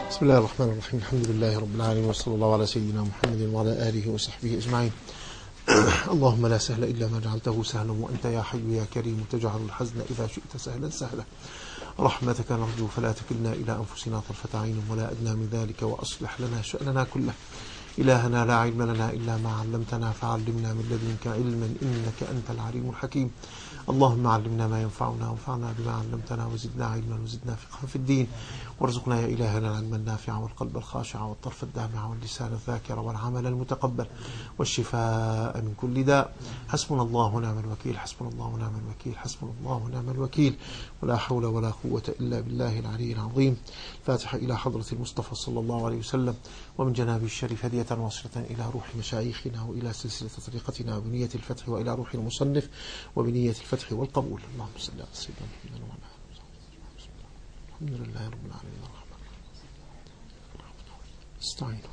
بسم الله الرحمن الرحيم. الحمد لله رب العالمين، وصلى الله على سيدنا محمد وعلى آله وصحبه أجمعين. اللهم لا سهل إلا ما جعلته سهلا، وأنت يا حي يا كريم تجعل الحزن إذا شئت سهلا سهلا. رحمتك نرجو فلا تكلنا إلى أنفسنا طرفة عين ولا أدنى من ذلك، وأصلح لنا شأننا كله. إلهنا لا علم لنا إلا ما علمتنا، فعلمنا من لدنك علما إنك أنت العليم الحكيم. اللهم علمنا ما ينفعنا وانفعنا بما علمتنا، وزدنا علما وزدنا فقها في الدين، وارزقنا يا إلهنا العلم النافع والقلب الخاشع والطرف الدامع واللسان الذاكر والعمل المتقبل والشفاء من كل داء. حسبنا الله ونعم الوكيل، حسبنا الله ونعم الوكيل، حسبنا الله ونعم الوكيل، ولا حول ولا قوة إلا بالله العلي العظيم. الفاتحة إلى حضرة المصطفى صلى الله عليه وسلم، ومن جناب الشريف هدية واصلة إلى روح مشايخنا وإلى سلسلة طريقتنا وبنية الفتح، وإلى روح المصنف وبنية الفتح والقبول. اللهم صل على سيدنا محمد وعلى آله وصحبه. الحمد لله رب العالمين الرحمن الرحيم. استعينوا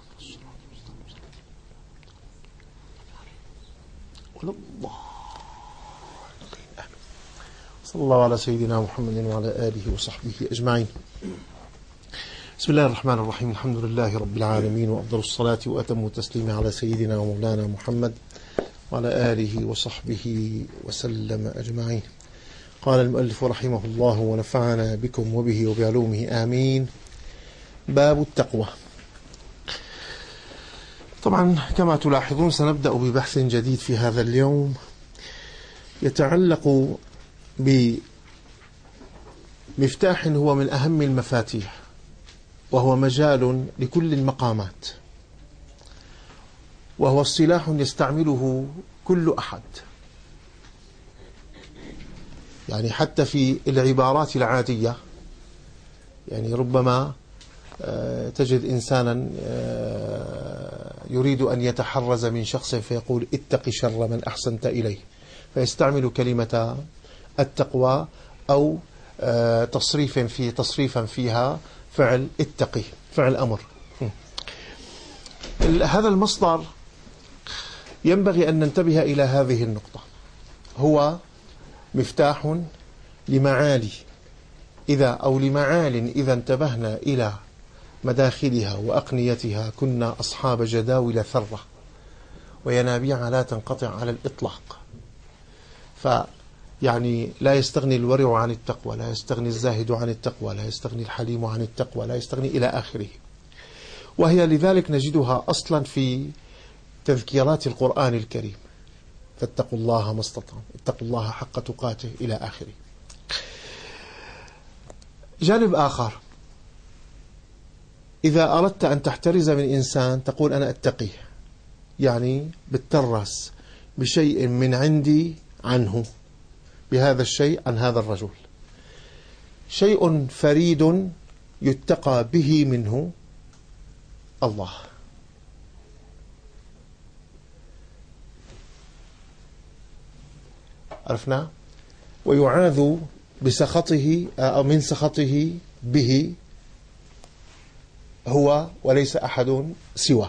ولا الله. صلى الله على سيدنا محمد وعلى آله وصحبه أجمعين. بسم الله الرحمن الرحيم. الحمد لله رب العالمين، وأفضل الصلاة وأتم التسليم على سيدنا ومولانا محمد وعلى آله وصحبه وسلم أجمعين. قال المؤلف رحمه الله ونفعنا بكم وبه وبعلومه آمين. باب التقوى. طبعا كما تلاحظون سنبدأ ببحث جديد في هذا اليوم يتعلق بمفتاح هو من أهم المفاتيح، وهو مجال لكل المقامات، وهو السلاح يستعمله كل أحد. يعني حتى في العبارات العادية، يعني ربما تجد إنسانا يريد أن يتحرز من شخص فيقول اتق شر من أحسنت إليه، فيستعمل كلمة التقوى أو تصريفا فيها فعل اتقي، فعل أمر. هذا المصدر ينبغي أن ننتبه إلى هذه النقطة. هو مفتاح لمعالي لمعال إذا انتبهنا إلى مداخلها وأقنيتها كنا أصحاب جداول ثرة وينابيع لا تنقطع على الإطلاق. يعني لا يستغني الورع عن التقوى، لا يستغني الزاهد عن التقوى، لا يستغني الحليم عن التقوى، لا يستغني إلى آخره. وهي لذلك نجدها أصلا في تذكيرات القرآن الكريم: فاتقوا الله ما استطعتم، اتقوا الله حق تقاته، إلى آخره. جانب آخر، إذا أردت أن تحترز من إنسان تقول أنا أتقيه، يعني بتترس بشيء من عندي عنه، بهذا الشيء عن هذا الرجل، شيء فريد يتقى به منه الله. عرفنا؟ ويعاذ بسخطه أو من سخطه به هو وليس أحد سواه.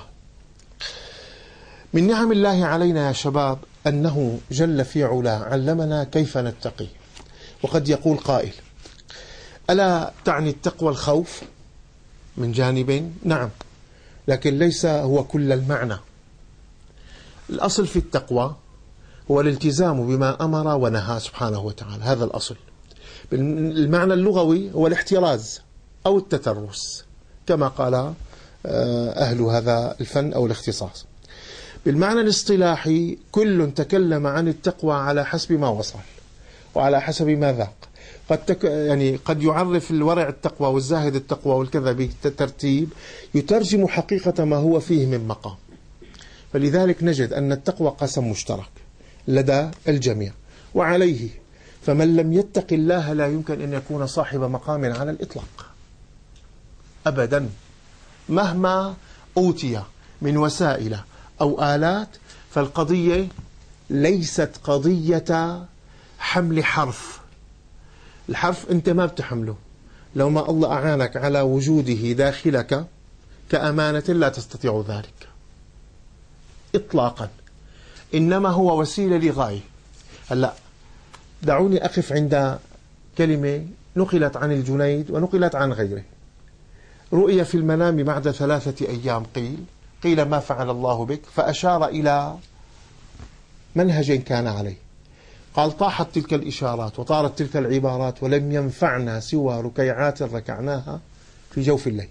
من نعم الله علينا يا شباب أنه جل في علا علمنا كيف نتقي. وقد يقول قائل: ألا تعني التقوى الخوف من جانب؟ نعم، لكن ليس هو كل المعنى. الأصل في التقوى هو الالتزام بما أمر ونهى سبحانه وتعالى، هذا الأصل. المعنى اللغوي هو الاحتراز أو التترس كما قال أهل هذا الفن أو الاختصاص. بالمعنى الاصطلاحي كل تكلم عن التقوى على حسب ما وصل وعلى حسب ما ذاق. قد يعرف الورع التقوى والزاهد التقوى والكذا بترتيب يترجم حقيقة ما هو فيه من مقام. فلذلك نجد أن التقوى قسم مشترك لدى الجميع، وعليه فمن لم يتق الله لا يمكن أن يكون صاحب مقام على الإطلاق أبدا، مهما أوتي من وسائل أو آلات. فالقضية ليست قضية حمل حرف. الحرف أنت ما بتحمله، لو ما الله أعانك على وجوده داخلك كأمانة لا تستطيع ذلك إطلاقا، إنما هو وسيلة لغاية. هلأ دعوني أقف عند كلمة نقلت عن الجنيد ونقلت عن غيره. رؤي في المنام بعد 3 أيام، قيل ما فعل الله بك؟ فأشار إلى منهج كان عليه، قال طاحت تلك الإشارات وطارت تلك العبارات ولم ينفعنا سوى ركيعات ركعناها في جوف الليل.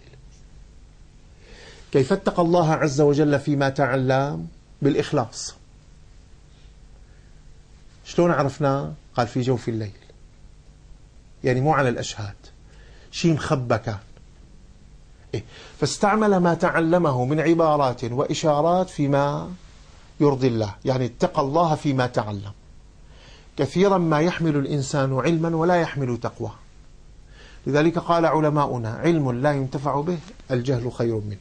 كيف اتقى الله عز وجل فيما تعلم؟ بالإخلاص. شلون عرفناه؟ قال في جوف الليل، يعني مو على الأشهاد، شيء مخبى كان. فاستعمل ما تعلمه من عبارات وإشارات فيما يرضي الله، يعني اتقى الله فيما تعلم. كثيرا ما يحمل الإنسان علما ولا يحمل تقوى، لذلك قال علماؤنا: علم لا ينتفع به الجهل خير منه.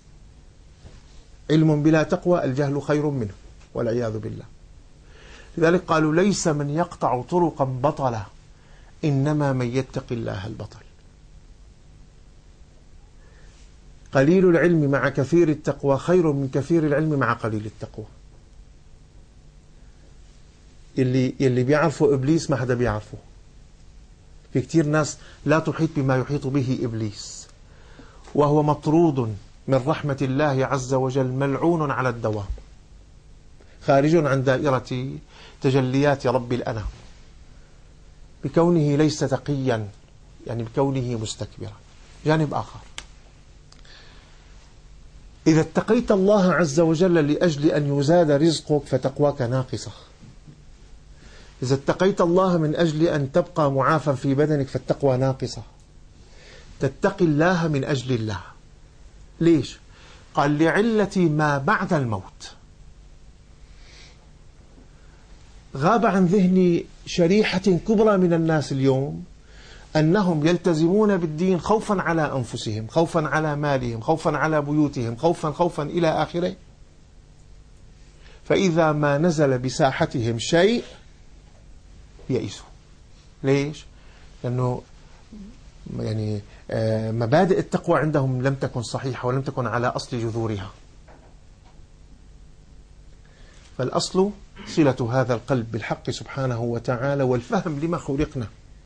علم بلا تقوى الجهل خير منه والعياذ بالله. لذلك قالوا: ليس من يقطع طرقا بطلا، إنما من يتقي الله البطل. قليل العلم مع كثير التقوى خير من كثير العلم مع قليل التقوى. يلي بيعرفوا إبليس ما حدا بيعرفه. في كتير ناس لا تحيط بما يحيط به إبليس، وهو مطرود من رحمة الله عز وجل، ملعون على الدوام، خارج عن دائرة تجليات رب الأنام، بكونه ليس تقيا، يعني بكونه مستكبرا. جانب آخر: إذا اتقيت الله عز وجل لأجل أن يزاد رزقك فتقواك ناقصة. إذا اتقيت الله من أجل أن تبقى معافى في بدنك فالتقوى ناقصة. تتقي الله من أجل الله. ليش؟ قال: لعلة ما بعد الموت. غاب عن ذهني شريحة كبرى من الناس اليوم أنهم يلتزمون بالدين خوفا على أنفسهم، خوفا على مالهم، خوفا على بيوتهم، خوفا إلى آخره. فإذا ما نزل بساحتهم شيء يئسوا. ليش؟ لأنه يعني مبادئ التقوى عندهم لم تكن صحيحة ولم تكن على أصل جذورها. فالأصل صلة هذا القلب بالحق سبحانه وتعالى، والفهم لما خلقنا.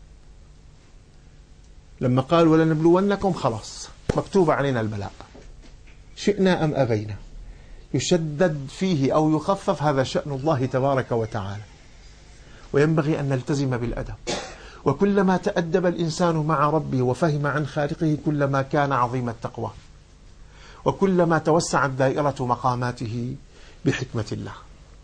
لما قال: ولنبلونكم، خلاص مكتوب علينا البلاء، شئنا أم أبينا. يشدد فيه أو يخفف، هذا شأن الله تبارك وتعالى، وينبغي أن نلتزم بالأدب. وكلما تأدب الإنسان مع ربه وفهم عن خالقه كلما كان عظيم التقوى، وكلما توسعت دائرة مقاماته بحكمة الله.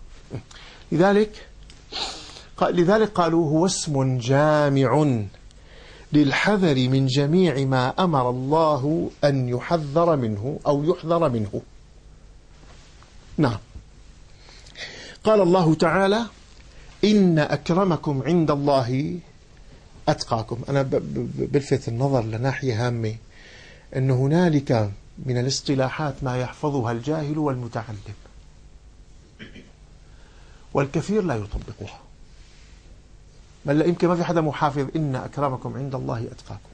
لذلك قالوا: هو اسم جامع للحذر من جميع ما أمر الله أن يحذر منه أو يحذر منه. نعم. قال الله تعالى: إن أكرمكم عند الله أتقاكم. أنا بلفت النظر لناحية هامة، أن هنالك من الاصطلاحات ما يحفظها الجاهل والمتعلم، والكثير لا يطبقها. بل يمكن ما في حدا محافظ إن أكرمكم عند الله أتقاكم.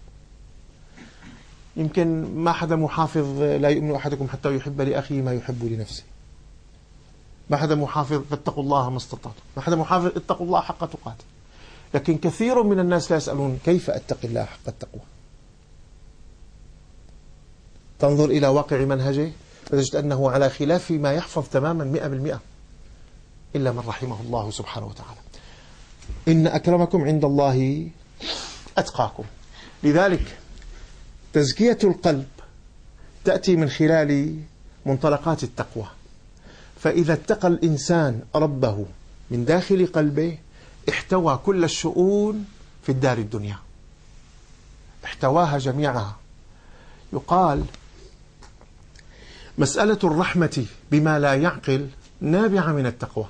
يمكن ما حدا محافظ لا يؤمن أحدكم حتى يحب لأخيه ما يحب لنفسه. ما حدا محافظ فاتقوا الله ما استطعتم. ما حدا محافظ اتقوا الله حق تقاته. لكن كثير من الناس لا يسألون كيف أتقي الله حق التقوى. تنظر إلى واقع منهجه فتجد أنه على خلاف ما يحفظ تماما 100%، إلا من رحمه الله سبحانه وتعالى. إن أكرمكم عند الله أتقاكم. لذلك تزكية القلب تأتي من خلال منطلقات التقوى. فإذا اتقى الإنسان ربه من داخل قلبه احتوى كل الشؤون في الدار الدنيا، احتواها جميعها. يقال: مسألة الرحمة بما لا يعقل نابعة من التقوى.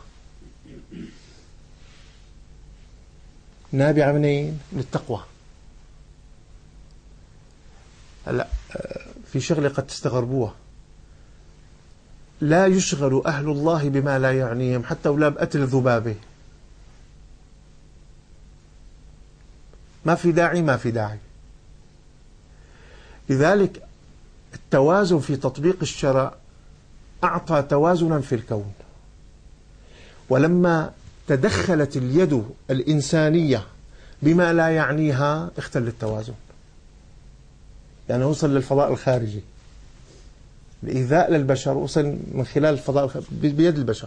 نابعة منين؟ من التقوى. هلا في شغلة قد تستغربوها: لا يشغل أهل الله بما لا يعنيهم حتى ولا بقتل ذبابة. ما في داعي. لذلك التوازن في تطبيق الشرع أعطى توازنا في الكون. ولما تدخلت اليد الإنسانية بما لا يعنيها اختل التوازن. يعني وصل للفضاء الخارجي. الإيذاء للبشر وصل من خلال الفضاء بيد البشر.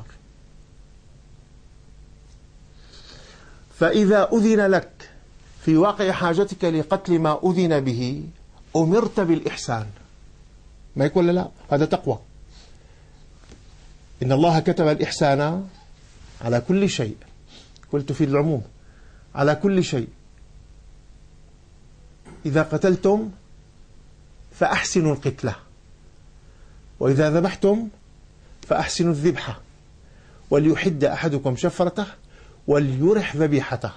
فإذا أذن لك في واقع حاجتك لقتل ما أذن به أمرت بالإحسان. ما يقول لا، هذا تقوى. إن الله كتب الإحسان على كل شيء، قلت في العموم على كل شيء. إذا قتلتم فأحسنوا القتلة، وإذا ذبحتم فأحسنوا الذبحة، وليحد أحدكم شفرته وليرح ذبيحته.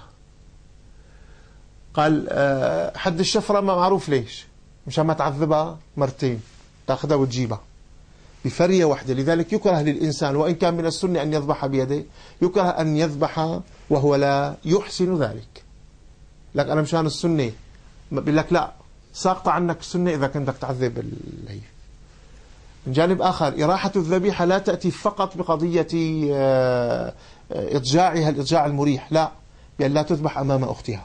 قال حد الشفرة ما معروف ليش، مشان ما تعذبها مرتين، تأخذها وتجيبها بفرية واحدة. لذلك يكره للإنسان وإن كان من السنة أن يذبح بيده، يكره أن يذبح وهو لا يحسن ذلك. لك أنا مشان السنة، بيقول لك لا، ساقطة عنك السنة إذا كنتك تعذب هي. من جانب آخر إراحة الذبيحة لا تأتي فقط بقضية إضجاعها الإضجاع المريح، لا، بأن لا تذبح أمام أختها،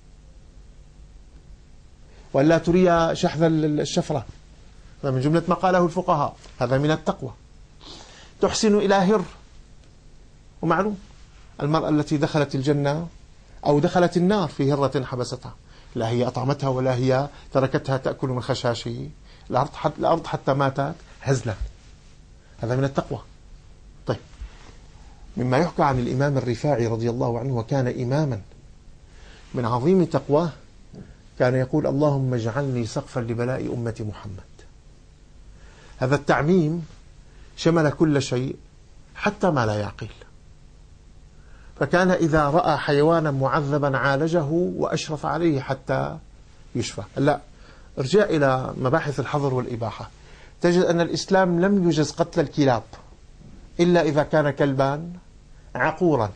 وأن لا تري شحذ الشفرة. هذا من جملة ما قاله الفقهاء، هذا من التقوى. تحسن إلى هر، ومعلوم المرأة التي دخلت الجنة أو دخلت النار في هرة حبستها، لا هي أطعمتها ولا هي تركتها تأكل من خشاشه الأرض حتى ماتت هزلا. هذا من التقوى. طيب، مما يحكى عن الإمام الرفاعي رضي الله عنه، وكان إماما من عظيم تقواه، كان يقول اللهم اجعلني سقفا لبلاء أمة محمد. هذا التعميم شمل كل شيء حتى ما لا يعقل. فكان إذا رأى حيوانا معذبا عالجه وأشرف عليه حتى يشفى. لا، ارجع إلى مباحث الحظر والإباحة، تجد أن الإسلام لم يجز قتل الكلاب إلا إذا كان كلبان عقورا.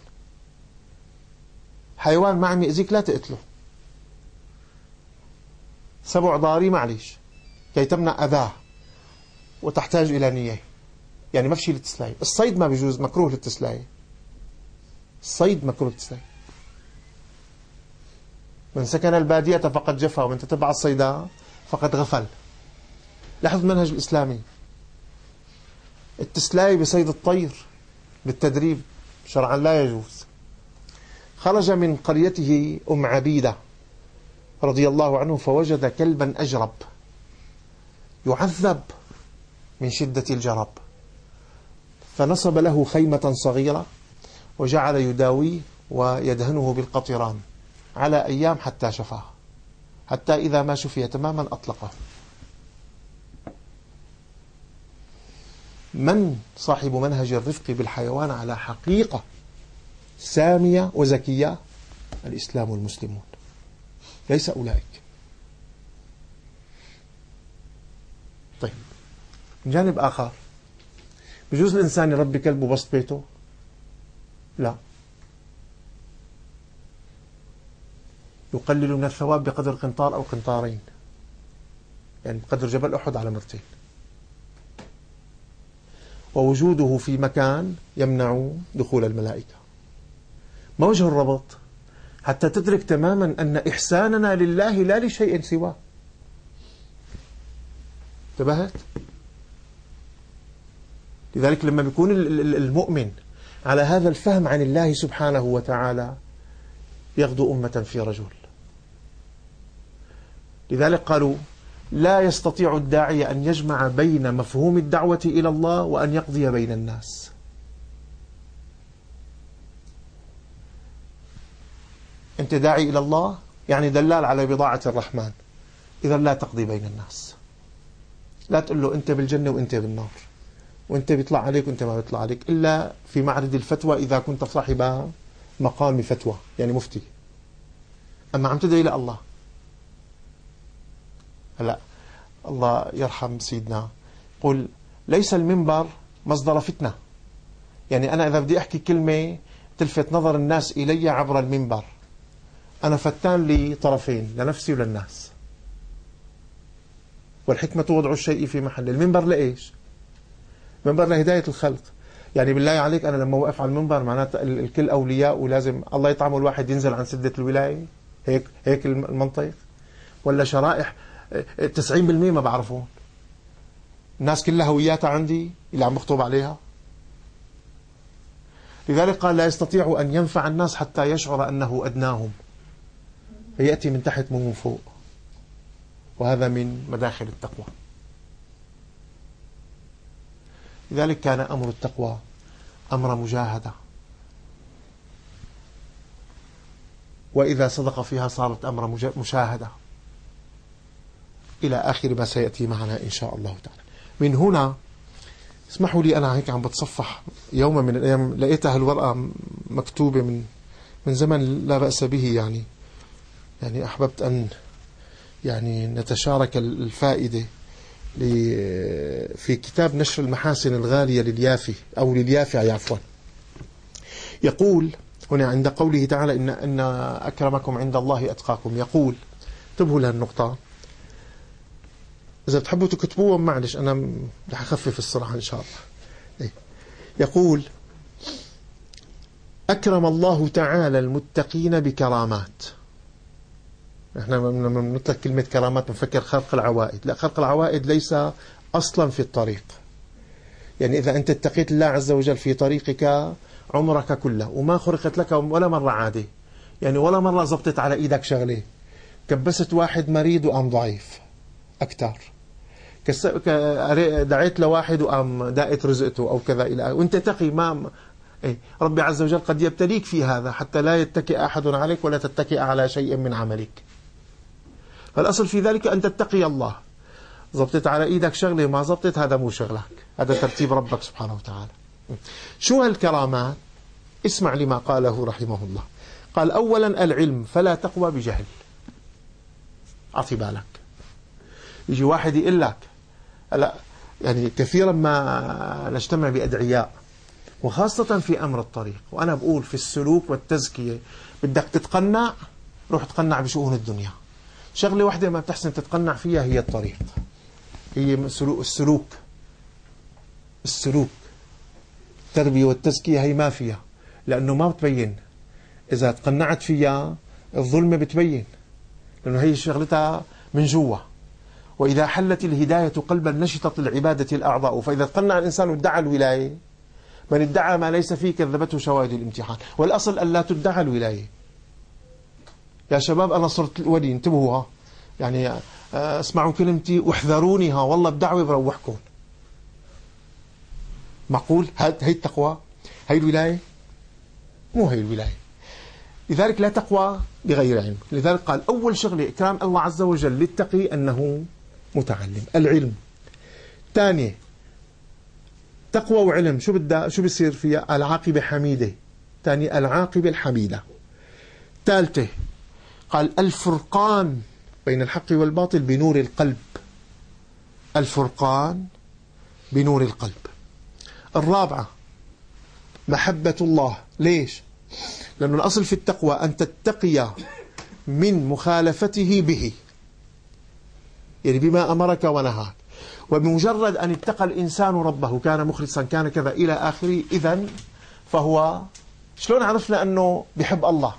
حيوان ما عم يأذيك لا تقتله. سبع ضاري معليش كي تمنع أذاه وتحتاج إلى نية، يعني ما في شيء للتسلاية. الصيد ما بيجوز، مكروه للتسلاية. الصيد مكروه للتسلاية. من سكن البادية فقد جفا، ومن تتبع الصيدا فقد غفل. لاحظ المنهج الإسلامي. التسلاية بصيد الطير بالتدريب شرعا لا يجوز. خرج من قريته أم عبيدة رضي الله عنه فوجد كلبا أجرب يعذب من شدة الجرب، فنصب له خيمة صغيرة وجعل يداويه ويدهنه بالقطران على أيام حتى شفاه، حتى إذا ما شفي تماما أطلقه. من صاحب منهج الرفق بالحيوان على حقيقة سامية وزكية؟ الإسلام والمسلمون، ليس أولئك. طيب، من جانب آخر، بجوز الإنسان يربي كلب وسط بيته؟ لا، يقلل من الثواب بقدر قنطار أو قنطارين، يعني بقدر جبل أحد على مرتين. ووجوده في مكان يمنع دخول الملائكة. ما وجه الربط؟ حتى تدرك تماما أن إحساننا لله لا لشيء سواه. انتبهت؟ لذلك لما بيكون المؤمن على هذا الفهم عن الله سبحانه وتعالى يغدو أمة في رجل. لذلك قالوا لا يستطيع الداعية أن يجمع بين مفهوم الدعوة إلى الله وأن يقضي بين الناس. أنت داعي إلى الله يعني دلال على بضاعة الرحمن، إذا لا تقضي بين الناس. لا تقول له أنت بالجنة وأنت بالنار، وأنت بيطلع عليك وأنت ما بيطلع عليك، إلا في معرض الفتوى إذا كنت صاحب مقام فتوى، يعني مفتي. أما عم تدعي إلى الله. هلا الله يرحم سيدنا قل ليس المنبر مصدر فتنة، يعني أنا إذا بدي أحكي كلمة تلفت نظر الناس إلي عبر المنبر، أنا فتان لطرفين، لنفسي وللناس. والحكمة وضع الشيء في محله. المنبر لإيش؟ منبر لهداية الخلق. يعني بالله عليك أنا لما وقف على المنبر معناته الكل أولياء ولازم الله يطعمه الواحد ينزل عن سدة الولاية؟ هيك المنطق؟ ولا شرائح 90% ما بعرفون. الناس كلها هوياتها عندي اللي عم بخطب عليها. لذلك قال لا يستطيع أن ينفع الناس حتى يشعر أنه أدناهم، فيأتي من تحت مو من فوق. وهذا من مداخل التقوى. لذلك كان أمر التقوى أمر مجاهدة، وإذا صدق فيها صارت أمر مشاهدة، إلى آخر ما سيأتي معنا إن شاء الله تعالى. من هنا اسمحوا لي، أنا هيك عم بتصفح يوما من الأيام لقيتها الورقة مكتوبة من زمن لا بأس به، يعني أحببت أن نتشارك الفائدة في كتاب نشر المحاسن الغالية لليافي أو لليافعي عفوا. يقول هنا عند قوله تعالى إن أكرمكم عند الله أتقاكم، يقول انتبهوا لهالنقطة، إذا بتحبوا تكتبوها معلش أنا رح أخفف السرعة إن شاء الله. يقول أكرم الله تعالى المتقين بكرامات. احنا لما نطلق كلمة كرامات نفكر خرق العوائد، لا، خرق العوائد ليس أصلا في الطريق. يعني إذا أنت اتقيت الله عز وجل في طريقك عمرك كله وما خرقت لك ولا مرة عادي، يعني ولا مرة زبطت على إيدك شغلة، كبست واحد مريض وقام ضعيف أكتر، دعيت لواحد وقام دائت رزقته أو كذا إلى، وأنت تقي ما ربي عز وجل قد يبتليك في هذا حتى لا يتكئ أحد عليك ولا تتكئ على شيء من عملك. فالأصل في ذلك أن تتقي الله. زبطت على إيدك شغلة ما زبطت، هذا مو شغلك، هذا ترتيب ربك سبحانه وتعالى. شو هالكرامات؟ اسمع لما قاله رحمه الله. قال أولا العلم، فلا تقوى بجهل. أعطي بالك، يجي واحد يقول لك لا، يعني كثيرا ما نجتمع بأدعياء وخاصة في أمر الطريق، وأنا بقول في السلوك والتزكية بدك تتقنع، روح تقنع بشؤون الدنيا. شغلة واحدة ما بتحسن تتقنع فيها هي الطريق، هي السلوك. التربية والتزكية هي ما فيها، لأنه ما بتبين. إذا تقنعت فيها الظلمة بتبين، لأنه هي شغلتها من جوا. وإذا حلت الهداية قلبا نشطت العبادة الأعضاء. فإذا تقنع الإنسان وادعى الولاية، من ادعى ما ليس فيه كذبته شواهد الامتحان. والأصل أن لا تدعى الولاية. يا شباب أنا صرت ولي، انتبهوا، يعني اسمعوا كلمتي واحذروني، والله بدعوة بروحكم. معقول هي التقوى؟ هي الولاية؟ مو هي الولاية. لذلك لا تقوى بغير علم. لذلك قال أول شغلة إكرام الله عز وجل للتقي أنه متعلم، العلم. ثانية تقوى وعلم، شو بيصير فيها؟ العاقبة حميدة. ثاني العاقبة الحميدة. ثالثة قال الفرقان بين الحق والباطل بنور القلب. الفرقان بنور القلب. الرابعة محبة الله. ليش؟ لأنه الأصل في التقوى أن تتقي من مخالفته به، يعني بما أمرك ونهاك. وبمجرد أن اتقى الإنسان ربه كان مخلصا كان كذا إلى آخره، إذن فهو شلون عرفنا أنه بحب الله؟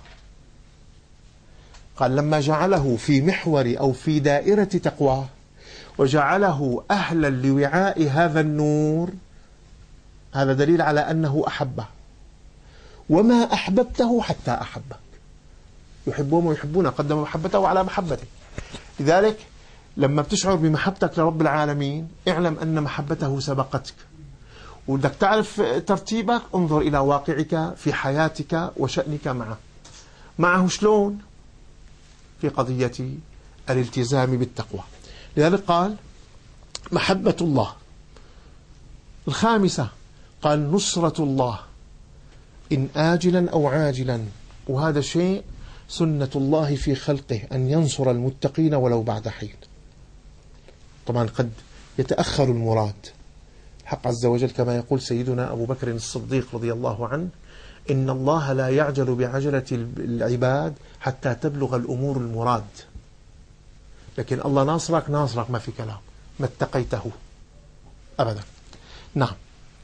قال لما جعله في محور أو في دائرة تقواه وجعله أهلا لوعاء هذا النور، هذا دليل على أنه أحبه. وما أحببته حتى أحبك. يحبهم ويحبون، قدم محبته على محبته. لذلك لما بتشعر بمحبتك لرب العالمين اعلم أن محبته سبقتك. وبدك تعرف ترتيبك، انظر إلى واقعك في حياتك وشأنك معه شلون؟ في قضية الالتزام بالتقوى. لذلك قال محبة الله. الخامسة قال نصرة الله إن آجلا أو عاجلا، وهذا شيء سنة الله في خلقه أن ينصر المتقين ولو بعد حين. طبعا قد يتأخر المراد. الحق عز وجل كما يقول سيدنا أبو بكر الصديق رضي الله عنه: إن الله لا يعجل بعجلة العباد حتى تبلغ الأمور المراد. لكن الله ناصرك ما في كلام، ما اتقيته أبدا. نعم.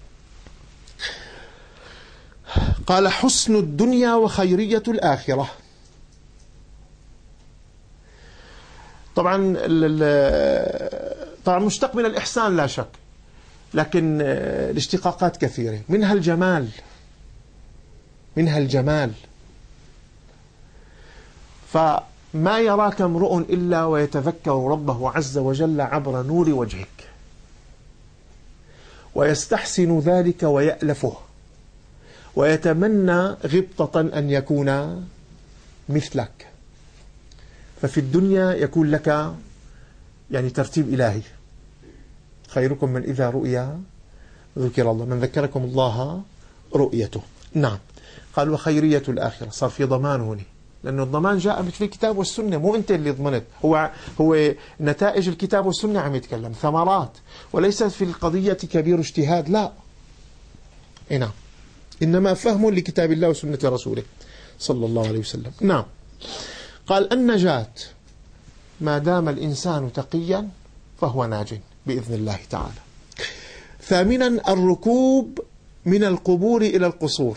قال حسن الدنيا وخيرية الآخرة. طبعا مشتق من الإحسان لا شك، لكن الاشتقاقات كثيرة، منها الجمال. فما يراك امرؤ إلا ويتذكر ربه عز وجل عبر نور وجهك، ويستحسن ذلك ويألفه، ويتمنى غبطة أن يكون مثلك. ففي الدنيا يكون لك يعني ترتيب إلهي، خيركم من إذا رؤي ذكر الله، من ذكركم الله رؤيته. نعم. قال وخيرية الآخرة، صار في ضمان هنا، لأنه الضمان جاء في الكتاب والسنة، مو أنت اللي ضمنت، هو نتائج الكتاب والسنة عم يتكلم، ثمرات، وليس في القضية كبير اجتهاد، لا. نعم، إنما فهم لكتاب الله وسنة رسوله صلى الله عليه وسلم. نعم. قال النجاة ما دام الإنسان تقيا فهو ناج بإذن الله تعالى. ثامنا الركوب من القبور إلى القصور،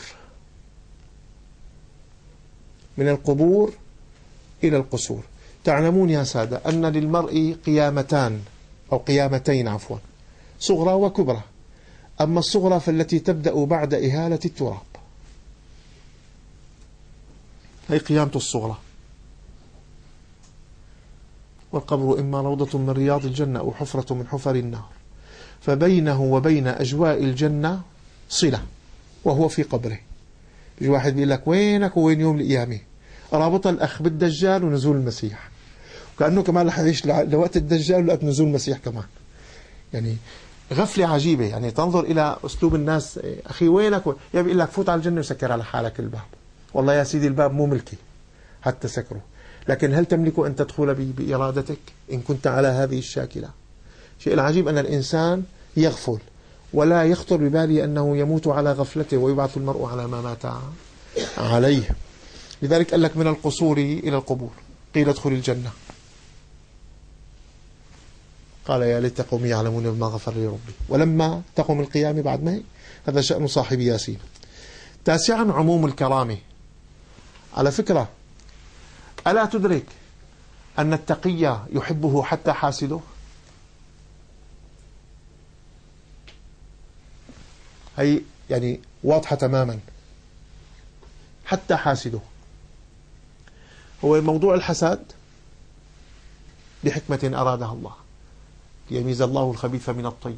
من القبور إلى القصور. تعلمون يا سادة أن للمرء قيامتان أو قيامتين عفوا، صغرى وكبرى. أما الصغرى فالتي تبدأ بعد إهالة التراب، هي قيامة الصغرى. والقبر إما روضة من رياض الجنة أو حفرة من حفر النار، فبينه وبين أجواء الجنة صلة وهو في قبره. يجي واحد بيقول لك وينك وين يوم القيامة؟ رابط الأخ بالدجال ونزول المسيح، وكأنه كمان رح يعيش لوقت الدجال ولوقت نزول المسيح كمان. يعني غفلة عجيبة. يعني تنظر إلى أسلوب الناس، أخي وينك يا بيقول لك فوت على الجنة وسكر على حالك الباب. والله يا سيدي الباب مو ملكي حتى سكره، لكن هل تملك أن تدخل بإرادتك إن كنت على هذه الشاكلة؟ شيء العجيب أن الإنسان يغفل ولا يخطر بباله أنه يموت على غفلته ويبعث المرء على ما مات عليه. لذلك قال لك من القصور إلى القبور. قيل ادخل الجنة، قال يا ليت قومي يعلمون بما غفر لي ربي. ولما تقوم القيامة بعد ما هذا شأن صاحب ياسين. تاسعا عموم الكرامة. على فكرة، ألا تدرك أن التقي يحبه حتى حاسده؟ هي يعني واضحة تماما، حتى حاسده. هو موضوع الحسد بحكمة أرادها الله ليميز الله الخبيث من الطيب.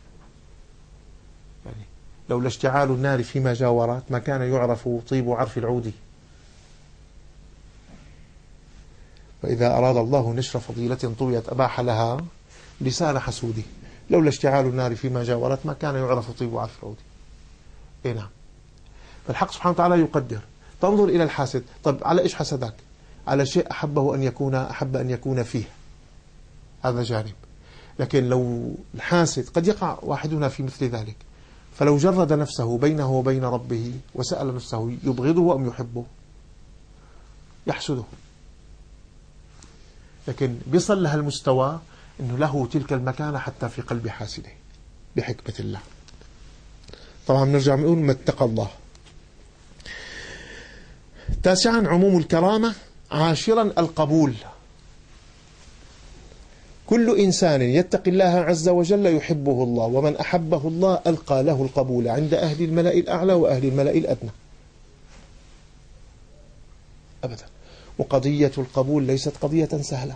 يعني لولا اشتعال النار فيما جاورت ما كان يعرف طيب عرف العود. فإذا أراد الله نشر فضيلة طويت أباح لها لسان حسوده. لولا اشتعال النار فيما جاورت ما كان يعرف طيب عرف العود. إيه نعم. فالحق سبحانه وتعالى يقدر. تنظر إلى الحاسد، طب على إيش حسدك؟ على شيء أحب أن يكون فيه، هذا جانب. لكن لو الحاسد قد يقع واحدنا في مثل ذلك، فلو جرد نفسه بينه وبين ربه وسأل نفسه يبغضه أم يحبه؟ يحسده. لكن بيصل لها المستوى أنه له تلك المكانة حتى في قلب حاسده بحكمة الله. طبعا نرجع نقول ما اتقى الله. تاسعا عموم الكرامة. عاشرا القبول. كل إنسان يتقي الله عز وجل يحبه الله، ومن أحبه الله ألقى له القبول عند أهل الملأ الأعلى وأهل الملأ الأدنى أبدا. وقضية القبول ليست قضية سهلة.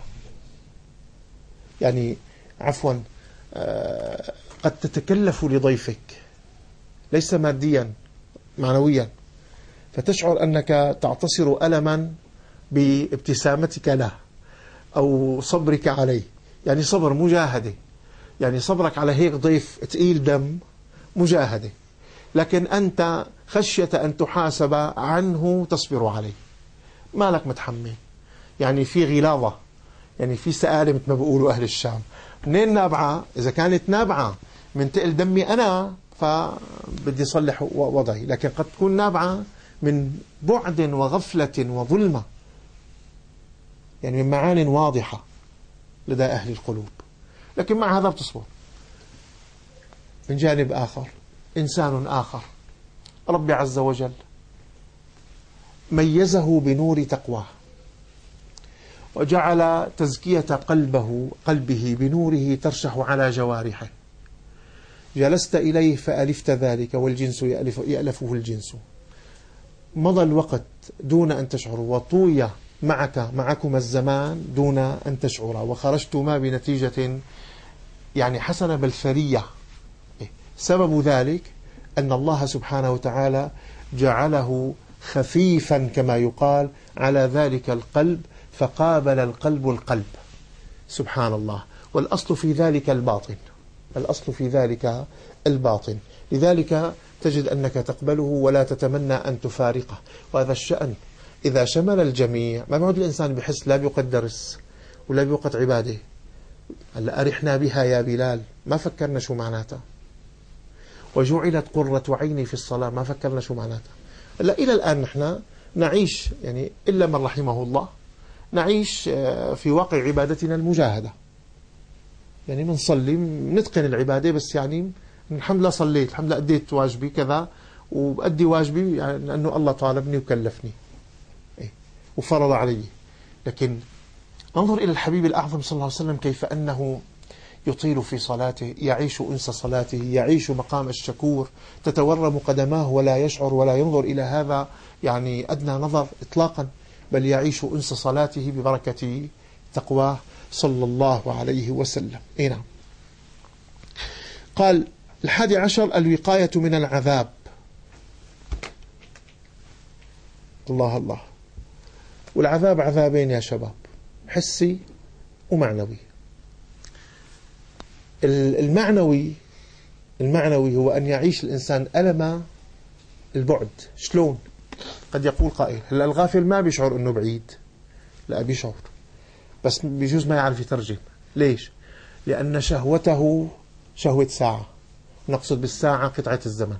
يعني عفوا قد تتكلف لضيفك ليس ماديا، معنويا، فتشعر أنك تعتصر ألما بابتسامتك له أو صبرك عليه. يعني صبر مجاهدة، يعني صبرك على هيك ضيف تقيل دم مجاهدة، لكن أنت خشية أن تحاسب عنه تصبر عليه، ما لك متحمل. يعني في غلاظة، يعني في سآلة مثل ما بيقولوا أهل الشام. منين نابعة؟ إذا كانت نابعة من تقل دمي أنا فبدي صلح وضعي، لكن قد تكون نابعة من بعد وغفلة وظلمة، يعني من معان واضحة لدى أهل القلوب، لكن مع هذا بتصبر. من جانب آخر إنسان آخر ربي عز وجل ميزه بنور تقواه وجعل تزكية قلبه بنوره ترشح على جوارحه. جلست إليه فألفت ذلك، والجنس يألفه الجنس. مضى الوقت دون أن تشعروا، وطوي معكما الزمان دون أن تشعرا، وخرجتما بنتيجة يعني حسنة بل ثرية. سبب ذلك أن الله سبحانه وتعالى جعله خفيفا كما يقال على ذلك القلب، فقابل القلب. سبحان الله. والأصل في ذلك الباطن، الأصل في ذلك الباطن. لذلك تجد أنك تقبله ولا تتمنى أن تفارقه. وهذا الشأن إذا شمل الجميع ما بعد الإنسان بحس لا بوقت درس ولا بوقت عبادة. هلا أرحنا بها يا بلال، ما فكرنا شو معناتها. وجعلت قرة عيني في الصلاة، ما فكرنا شو معناتها. هلا إلى الآن نحن نعيش يعني إلا من رحمه الله، نعيش في واقع عبادتنا المجاهدة. يعني بنصلي نتقن العبادة، بس يعني الحمد لله صليت، الحمد لله أديت واجبي كذا، وبأدي واجبي يعني لأنه الله طالبني وكلفني وفرض علي. لكن انظر إلى الحبيب الأعظم صلى الله عليه وسلم كيف أنه يطيل في صلاته، يعيش أنس صلاته، يعيش مقام الشكور، تتورم قدماه ولا يشعر ولا ينظر إلى هذا يعني أدنى نظر إطلاقا، بل يعيش أنس صلاته ببركة تقواه صلى الله عليه وسلم. نعم. قال 11 الوقاية من العذاب. الله الله. والعذاب عذابين يا شباب، حسي ومعنوي. المعنوي هو أن يعيش الإنسان ألم البعد. شلون؟ قد يقول قائل هلا الغافل ما بيشعر أنه بعيد، لا بيشعر، بس بيجوز ما يعرف يترجم. ليش؟ لأن شهوته شهوة ساعة، نقصد بالساعة قطعة الزمن.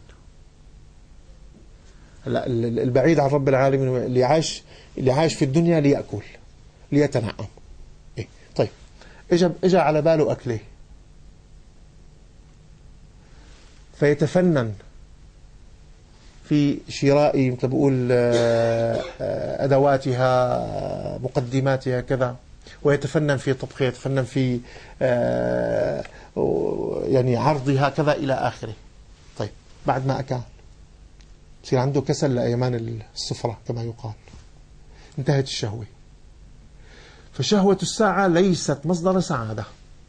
هلا البعيد عن رب العالمين اللي عايش في الدنيا ليأكل ليتنعم. طيب اجا على باله أكله، فيتفنن في شراء مثل بقول أدواتها مقدماتها كذا، ويتفنن في طبخها، يتفنن في يعني عرضها كذا إلى آخره. طيب بعد ما أكل يصير عنده كسل لأيمان السفرة كما يقال، انتهت الشهوة. فشهوة الساعة ليست مصدر سعادة،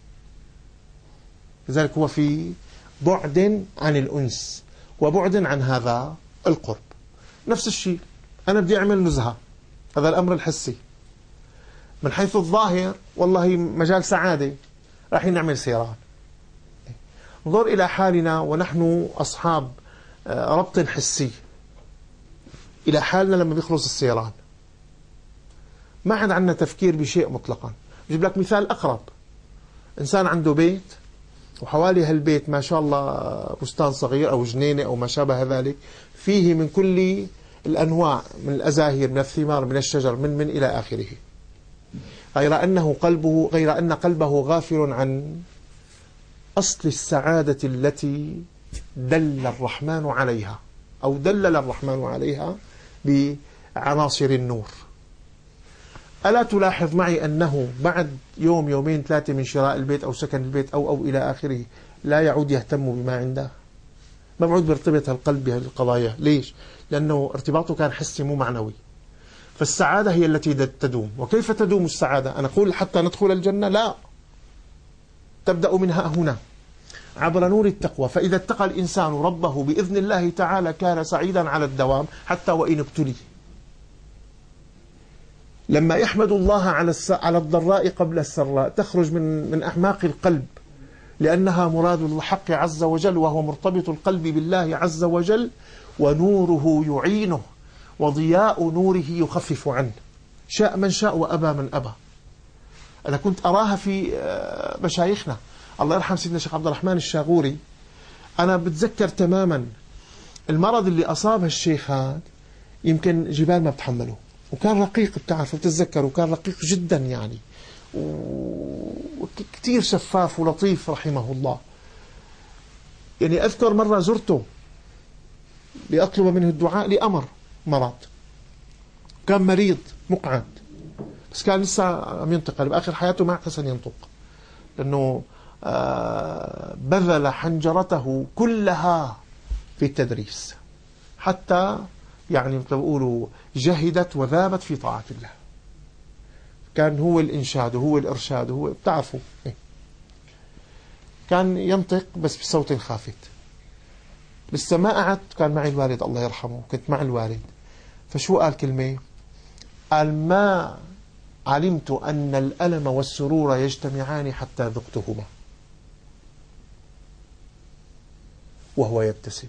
لذلك هو في بعد عن الأنس وبعد عن هذا القرب. نفس الشيء أنا بدي أعمل نزهة، هذا الأمر الحسي من حيث الظاهر والله مجال سعادة، راح نعمل سيران. انظر إلى حالنا ونحن أصحاب ربط حسي إلى حالنا لما بيخلص السيران، ما عاد عندنا تفكير بشيء مطلقا. بجيب لك مثال أقرب. إنسان عنده بيت وحوالي هالبيت ما شاء الله بستان صغير أو جنينة أو ما شابه ذلك، فيه من كل الأنواع من الأزاهير، من الثمار، من الشجر، من إلى آخره، غير أن قلبه غافل عن أصل السعادة التي دل الرحمن عليها أو دلل الرحمن عليها بعناصر النور. ألا تلاحظ معي أنه بعد يوم يومين ثلاثة من شراء البيت أو سكن البيت أو إلى آخره لا يعود يهتم بما عنده، ما بعود بيرتبط القلب بهذه القضايا. ليش؟ لأنه ارتباطه كان حسي مو معنوي. فالسعادة هي التي تدوم. وكيف تدوم السعادة؟ أنا أقول حتى ندخل الجنة؟ لا، تبدأ منها هنا عبر نور التقوى. فإذا اتقى الإنسان ربه بإذن الله تعالى كان سعيدا على الدوام حتى وإن ابتلي. لما يحمد الله على الضراء قبل السراء تخرج من أعماق القلب، لأنها مراد الحق عز وجل، وهو مرتبط القلب بالله عز وجل، ونوره يعينه وضياء نوره يخفف عنه، شاء من شاء وأبى من أبى. أنا كنت أراها في مشايخنا، الله يرحم سيدنا الشيخ عبد الرحمن الشاغوري. أنا بتذكر تماما المرض اللي أصاب الشيخ هذا، يمكن جبال ما بتحمله، وكان رقيق، بتعرفوا بتتذكروا، كان رقيق جدا يعني، وكتير شفاف ولطيف رحمه الله. يعني أذكر مرة زرته لأطلب منه الدعاء لأمر مرض، كان مريض مقعد، بس كان لسه عم ينطق، بآخر حياته ما احتسن ينطق، لأنه بذل حنجرته كلها في التدريس، حتى يعني بيقولوا جهدت وذابت في طاعة الله. كان هو الإنشاد وهو الإرشاد وهو بتعرفوا كان ينطق بس بصوت خافت. لسه ما قعدت، كان معي الوالد الله يرحمه، كنت مع الوالد، فشو قال كلمة؟ قال: ما علمت أن الألم والسرور يجتمعان حتى ذقتهما. وهو يبتسم،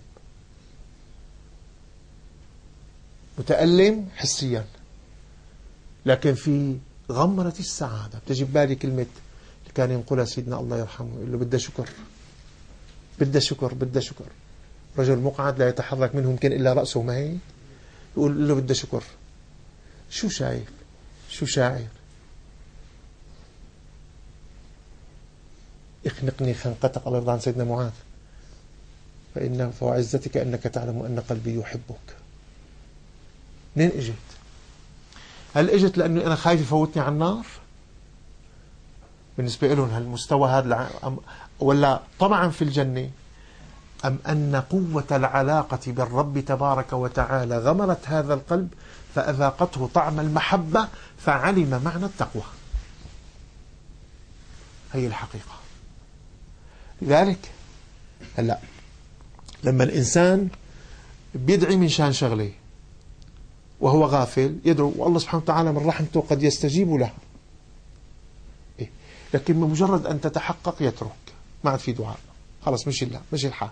متألم حسيا، لكن في غمرة السعادة. بتجي ببالي كلمة اللي كان ينقلها سيدنا الله يرحمه، يقول له: بدها شكر، بدها شكر، بدها شكر. رجل مقعد لا يتحرك منه يمكن إلا رأسه، ما هيك؟ يقول له: بدها شكر. شو شايف؟ شو شاعر؟ اخنقني خنقتك، الله يرضى عن سيدنا معاذ، فإن فوعزتك أنك تعلم أن قلبي يحبك. منين اجت؟ هل اجت لأنه أنا خايف يفوتني على النار؟ بالنسبة لهم هالمستوى هذا، ولا طمعا في الجنة؟ أم أن قوة العلاقة بالرب تبارك وتعالى غمرت هذا القلب فأذاقته طعم المحبة فعلم معنى التقوى. هي الحقيقة. لذلك هلأ لما الإنسان بيدعي من شان شغله وهو غافل يدعو، والله سبحانه وتعالى من رحمته قد يستجيب له، لكن بمجرد أن تتحقق يترك، ما عاد في دعاء، خلص مشي الحال.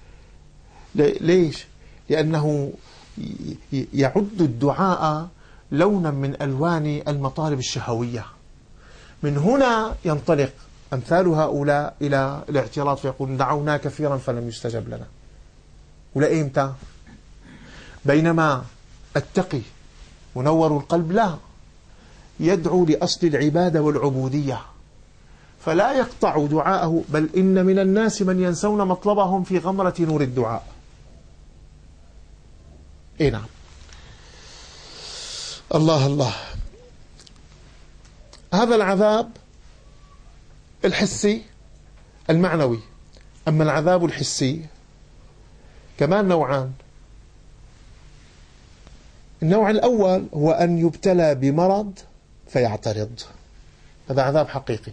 ليش؟ لأنه يعد الدعاء لونا من ألوان المطالب الشهوية. من هنا ينطلق أمثال هؤلاء إلى الاعتراض، فيقول: دعونا كثيرا فلم يستجب لنا. ولإمتى؟ بينما التقي منور القلب لا، يدعو لأصل العبادة والعبودية، فلا يقطع دعاءه، بل إن من الناس من ينسون مطلبهم في غمرة نور الدعاء. إيه نعم. الله الله. هذا العذاب الحسي المعنوي. أما العذاب الحسي كمان نوعان. النوع الأول هو أن يبتلى بمرض فيعترض، هذا عذاب حقيقي،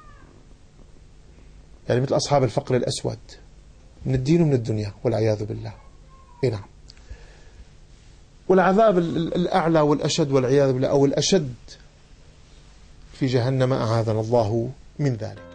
يعني مثل أصحاب الفقر الأسود من الدين ومن الدنيا والعياذ بالله. إيه نعم. والعذاب الأعلى والأشد والعياذ بالله، أو الأشد في جهنم، أعاذنا الله من ذلك.